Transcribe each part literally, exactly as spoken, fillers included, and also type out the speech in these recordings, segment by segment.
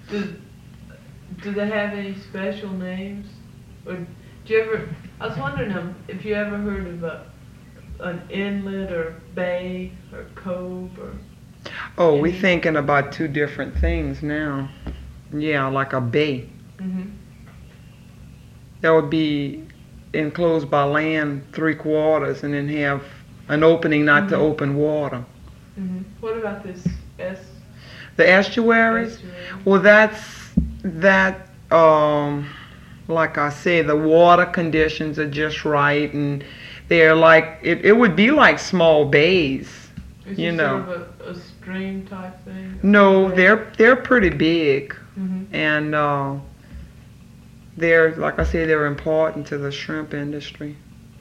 Do, do they have any special names? Or do you ever, I was wondering um, if you ever heard of a, an inlet or bay or cove or Oh, we're any? thinking about two different things now. Yeah, like a bay. Mm-hmm. That would be enclosed by land three quarters and then have an opening not to Mm-hmm. open water. Mm-hmm. What about this S The estuaries, estuary? well, that's that. Um, like I said, the water conditions are just right, and they're like it. It would be like small bays, Is you this know. sort of a, a stream type thing? No, Bay? they're they're pretty big, Mm-hmm. and uh, they're like I say, they're important to the shrimp industry.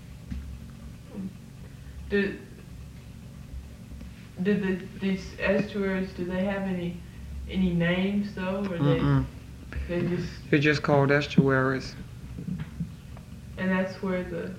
Do, do the, these estuaries, do they have any any names though, or they Mm-mm. they just, They're just called estuaries. and that's where the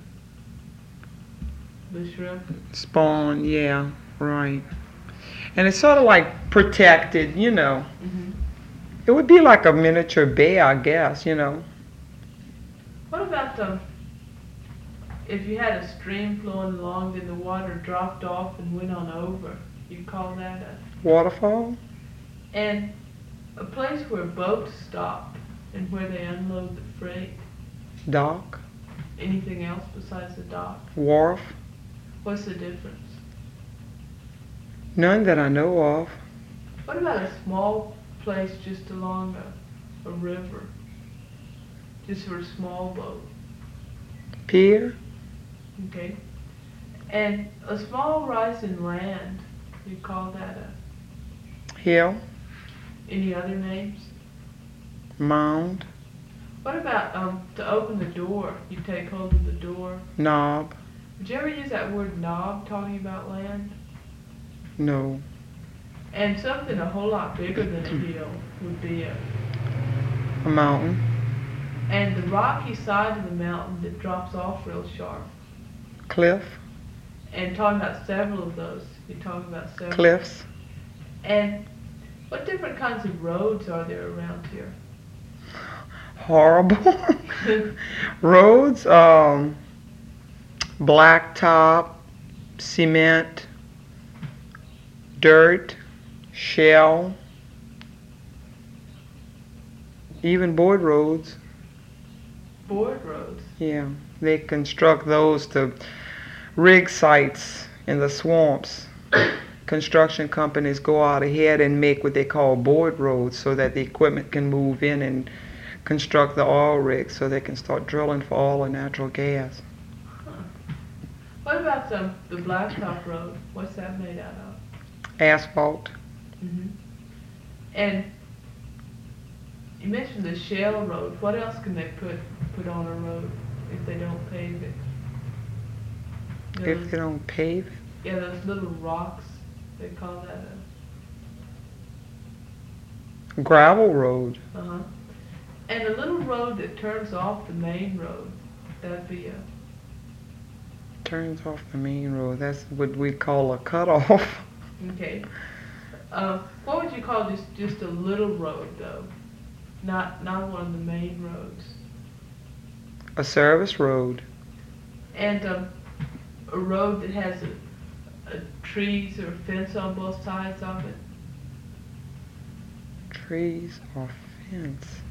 the shrimp? Spawn, yeah, right. And it's sort of like protected, you know. Mm-hmm. It would be like a miniature bay, I guess, you know. What about the, if you had a stream flowing along, then the water dropped off and went on over? You call that a, Waterfall? and a place where boats stop and where they unload the freight? Dock? Anything else besides the dock? Wharf? What's the difference? None that I know of. What about a small place just along a, a river? Just for a small boat, Pier? okay? And a small rise in land, you call that a, Hill? any other names? Mound? What about um to open the door? You take hold of the door. Knob? Did you ever use that word knob talking about land? No. And something a whole lot bigger than a hill would be a, A mountain? and the rocky side of the mountain that drops off real sharp. Cliff? And talking about several of those, you're talking about several. Cliffs? And what different kinds of roads are there around here? Horrible. Roads? Um, blacktop, cement, dirt, shell, even board roads. Board roads. Yeah, they construct those to rig sites in the swamps. Construction companies go out ahead and make what they call board roads so that the equipment can move in and construct the oil rigs so they can start drilling for oil and natural gas. Huh. What about the, the blacktop road? What's that made out of? Asphalt. Mm-hmm. And you mentioned the shale road. What else can they put put on a road if they don't pave it? Those, If they don't pave it. yeah, those little rocks. They call that a. Gravel road. Uh huh. And a little road that turns off the main road. That'd be a. Turns off the main road. That's what we call a cutoff. Okay. Uh, what would you call just just a little road though? Not not one of the main roads. A service road. And um, a road that has a, a trees or fence on both sides of it. Trees or fence.